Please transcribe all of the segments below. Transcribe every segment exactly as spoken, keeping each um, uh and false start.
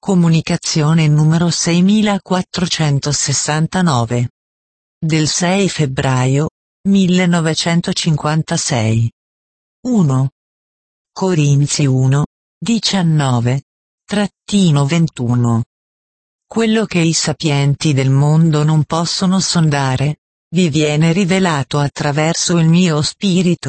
Comunicazione numero seimilaquattrocentosessantanove. Del sei febbraio millenovecentocinquantasei. uno. Corinzi uno, diciannove ventuno. Quello che i sapienti del mondo non possono sondare, vi viene rivelato attraverso il mio spirito.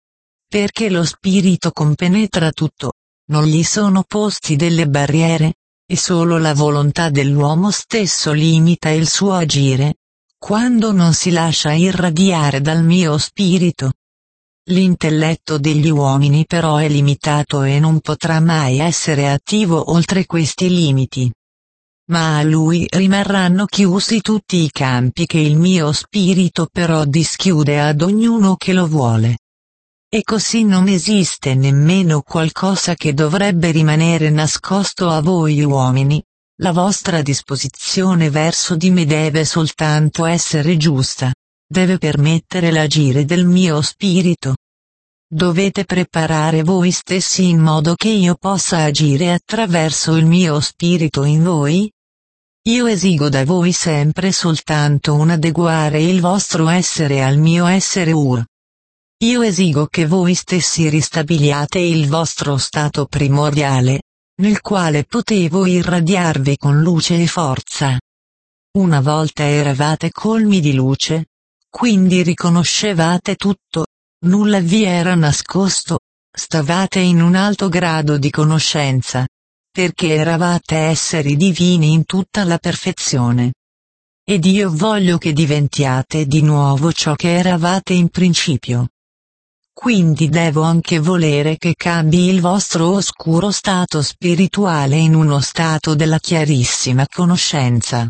Perché lo spirito compenetra tutto, non gli sono posti delle barriere, e solo la volontà dell'uomo stesso limita il suo agire, quando non si lascia irradiare dal mio spirito. L'intelletto degli uomini però è limitato e non potrà mai essere attivo oltre questi limiti. Ma a lui rimarranno chiusi tutti i campi che il mio spirito però dischiude ad ognuno che lo vuole. E così non esiste nemmeno qualcosa che dovrebbe rimanere nascosto a voi uomini. La vostra disposizione verso di me deve soltanto essere giusta, deve permettere l'agire del mio spirito. Dovete preparare voi stessi in modo che io possa agire attraverso il mio spirito in voi. Io esigo da voi sempre soltanto un adeguare il vostro essere al mio essere Ur. Io esigo che voi stessi ristabiliate il vostro stato primordiale, nel quale potevo irradiarvi con luce e forza. Una volta eravate colmi di luce, quindi riconoscevate tutto, nulla vi era nascosto, stavate in un alto grado di conoscenza, perché eravate esseri divini in tutta la perfezione. Ed io voglio che diventiate di nuovo ciò che eravate in principio. Quindi devo anche volere che cambi il vostro oscuro stato spirituale in uno stato della chiarissima conoscenza.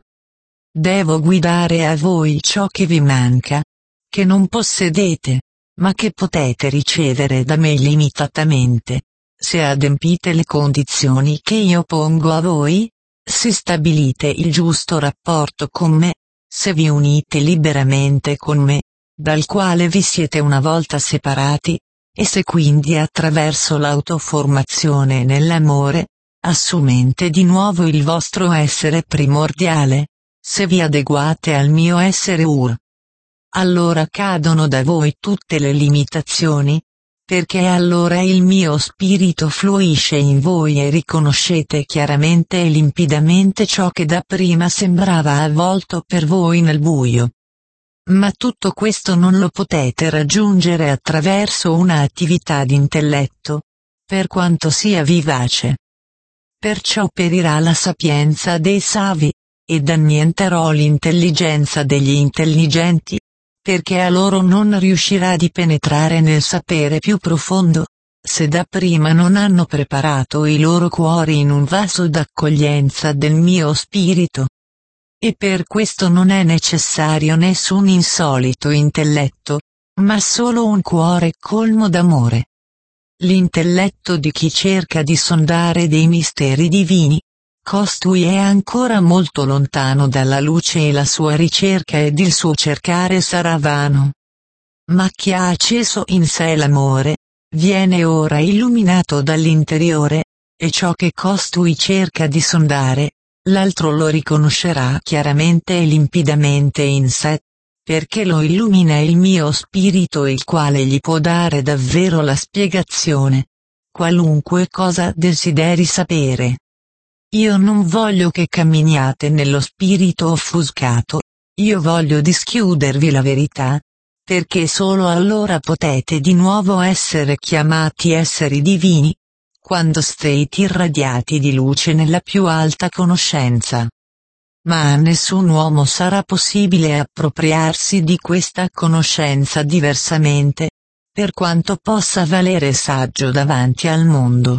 Devo guidare a voi ciò che vi manca, che non possedete, ma che potete ricevere da me limitatamente, se adempite le condizioni che io pongo a voi, se stabilite il giusto rapporto con me, se vi unite liberamente con me, dal quale vi siete una volta separati, e se quindi attraverso l'autoformazione nell'amore, assumete di nuovo il vostro essere primordiale, se vi adeguate al mio essere Ur. Allora cadono da voi tutte le limitazioni, perché allora il mio spirito fluisce in voi e riconoscete chiaramente e limpidamente ciò che dapprima sembrava avvolto per voi nel buio. Ma tutto questo non lo potete raggiungere attraverso una attività d'intelletto, per quanto sia vivace. Perciò perirà la sapienza dei savi, ed annienterò l'intelligenza degli intelligenti, perché a loro non riuscirà di penetrare nel sapere più profondo, se dapprima non hanno preparato i loro cuori in un vaso d'accoglienza del mio spirito. E per questo non è necessario nessun insolito intelletto, ma solo un cuore colmo d'amore. L'intelletto di chi cerca di sondare dei misteri divini, costui è ancora molto lontano dalla luce e la sua ricerca ed il suo cercare sarà vano. Ma chi ha acceso in sé l'amore, viene ora illuminato dall'interiore, e ciò che costui cerca di sondare, l'altro lo riconoscerà chiaramente e limpidamente in sé, perché lo illumina il mio spirito il quale gli può dare davvero la spiegazione, qualunque cosa desideri sapere. Io non voglio che camminiate nello spirito offuscato, io voglio dischiudervi la verità, perché solo allora potete di nuovo essere chiamati esseri divini, quando siete irradiati di luce nella più alta conoscenza. Ma a nessun uomo sarà possibile appropriarsi di questa conoscenza diversamente, per quanto possa valere saggio davanti al mondo.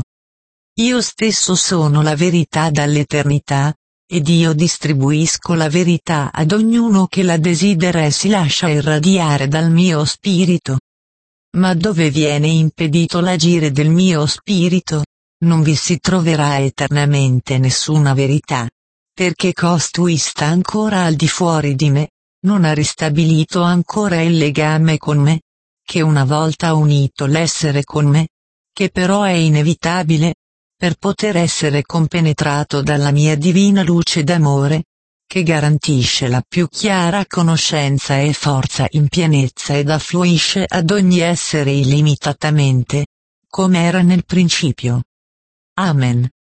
Io stesso sono la verità dall'eternità, ed io distribuisco la verità ad ognuno che la desidera e si lascia irradiare dal mio spirito. Ma dove viene impedito l'agire del mio spirito, non vi si troverà eternamente nessuna verità, perché costui sta ancora al di fuori di me, non ha ristabilito ancora il legame con me, che una volta unito l'essere con me, che però è inevitabile, per poter essere compenetrato dalla mia divina luce d'amore, che garantisce la più chiara conoscenza e forza in pienezza ed affluisce ad ogni essere illimitatamente, come era nel principio. Amen.